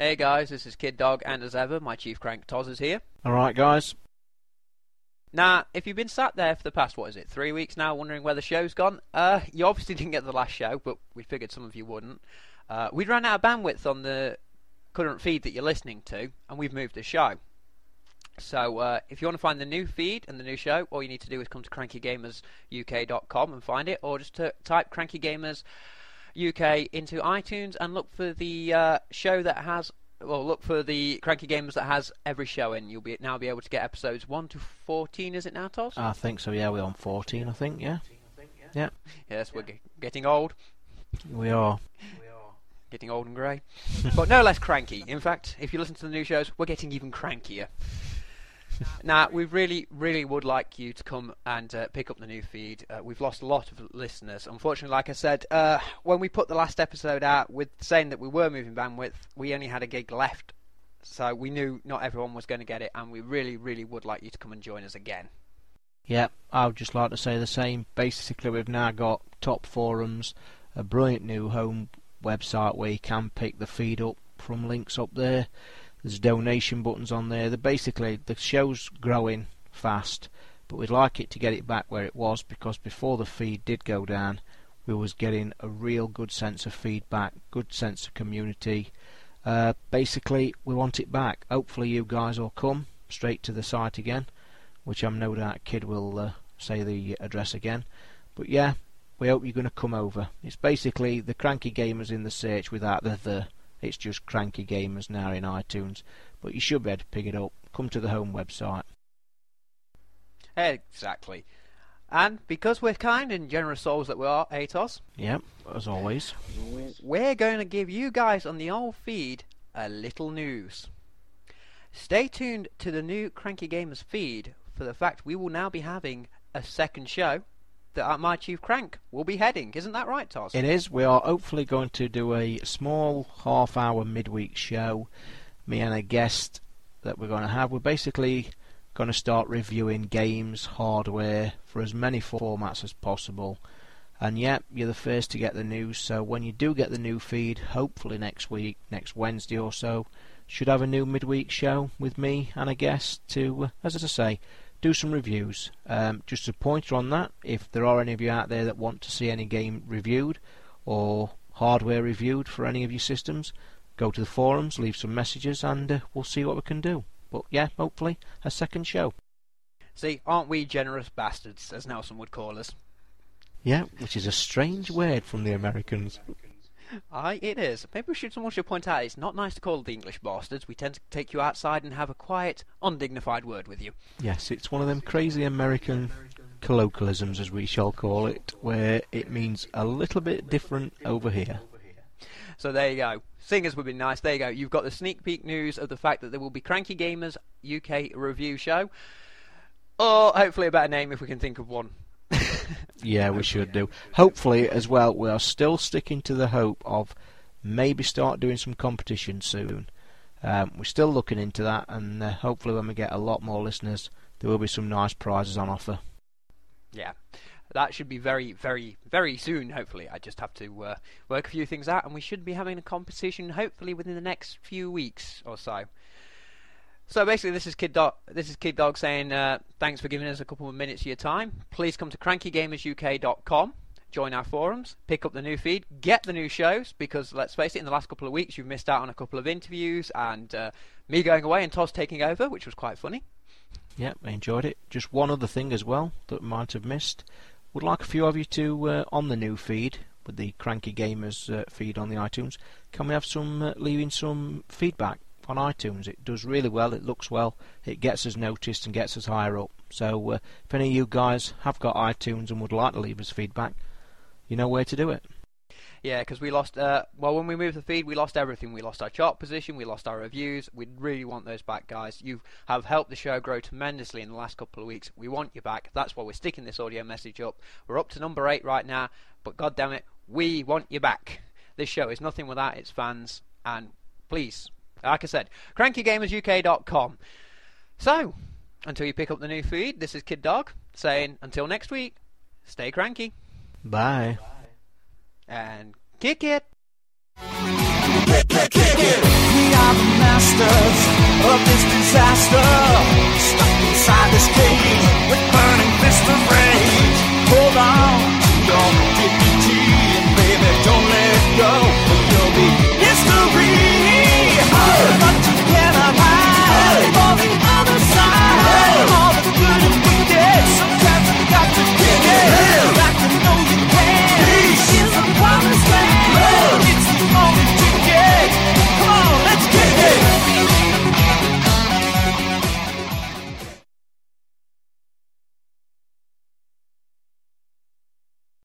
Hey guys, this is Kid Dog, and as ever, my Chief Crank Toz is here. Alright guys. Now, if you've been sat there for the past, 3 weeks now, wondering where the show's gone, you obviously didn't get the last show, but we figured some of you wouldn't. We'd ran out of bandwidth on the current feed that you're listening to, and we've moved the show. So, if you want to find the new feed and the new show, all you need to do is come to crankygamersuk.com and find it, or just type Cranky Gamers UK into iTunes and look for the show that has, look for the Cranky Gamers that has every show in. You'll now be able to get episodes 1 to 14, is it now, Toz? I think so, yeah, we're on 14, I think, yeah. Yeah. Yes, we're getting old. We are. Getting old and grey. But no less cranky. In fact, if you listen to the new shows, we're getting even crankier. Now, we really, really would like you to come and pick up the new feed. We've lost a lot of listeners. Unfortunately, like I said, when we put the last episode out with saying that we were moving bandwidth, we only had a gig left. So we knew not everyone was going to get it, and we really, really would like you to come and join us again. Yeah, I would just like to say the same. Basically, we've now got top forums, a brilliant new home website where you can pick the feed up from links up there. There's donation buttons on there. Basically, the show's growing fast, but we'd like it to get it back where it was, because before the feed did go down, we was getting a real good sense of feedback, good sense of community. Basically, we want it back. Hopefully you guys will come straight to the site again, which I'm no doubt Kid will say the address again. But yeah, we hope you're going to come over. It's basically the Cranky Gamers in the search without the. It's just Cranky Gamers now in iTunes, but you should be able to pick it up. Come to the home website. Exactly. And because we're kind and generous souls that we are, Atos. Yep, as always. We're going to give you guys on the old feed a little news. Stay tuned to the new Cranky Gamers feed for the fact we will now be having a second show that my Chief Crank will be heading. Isn't that right, Toz? It is. We are hopefully going to do a small half-hour midweek show. Me and a guest that we're going to have. We're basically going to start reviewing games, hardware, for as many formats as possible. And yeah, you're the first to get the news. So when you do get the new feed, hopefully next week, next Wednesday or so, should have a new midweek show with me and a guest to, as I say, do some reviews. Just a pointer on that, if there are any of you out there that want to see any game reviewed or hardware reviewed for any of your systems, go to the forums, leave some messages, and we'll see what we can do. But yeah, hopefully a second show. See, aren't we generous bastards, as Nelson would call us? Yeah, which is a strange word from the Americans. Aye, it is. Maybe someone should point out it's not nice to call the English bastards. We tend to take you outside and have a quiet, undignified word with you. Yes, it's one of them crazy American colloquialisms, as we shall call it, where it means a little bit different over here. So there you go. Seeing as we've been nice, there you go. You've got the sneak peek news of the fact that there will be Cranky Gamers UK review show. Or hopefully a better name if we can think of one. Yeah, we should do. Hopefully, as well, we are still sticking to the hope of maybe start doing some competition soon. We're still looking into that, and hopefully when we get a lot more listeners, there will be some nice prizes on offer. Yeah, that should be very, very, very soon, hopefully. I just have to work a few things out, and we should be having a competition hopefully within the next few weeks or so. So basically, this is Kid Dog saying thanks for giving us a couple of minutes of your time. Please come to crankygamersuk.com, join our forums, pick up the new feed, get the new shows, because let's face it, in the last couple of weeks you've missed out on a couple of interviews and me going away and Toz taking over, which was quite funny. Yeah, I enjoyed it. Just one other thing as well that we might have missed. Would like a few of you to, on the new feed, with the Cranky Gamers feed on the iTunes, can we have some leaving some feedback on iTunes? It does really well, it looks well, it gets us noticed and gets us higher up. So if any of you guys have got iTunes and would like to leave us feedback, you know where to do it. Yeah, because we lost, when we moved the feed, we lost everything. We lost our chart position, we lost our reviews. We really want those back, guys. You have helped the show grow tremendously in the last couple of weeks. We want you back. That's why we're sticking this audio message up. We're up to number 8 right now, but God damn it, we want you back. This show is nothing without its fans, and please, like I said, crankygamersuk.com. So, until you pick up the new feed, this is Kid Dog saying, until next week, stay cranky. Bye. And kick it! We are the masters of this disaster, stuck inside this cage with burning fists of rage. Hold on.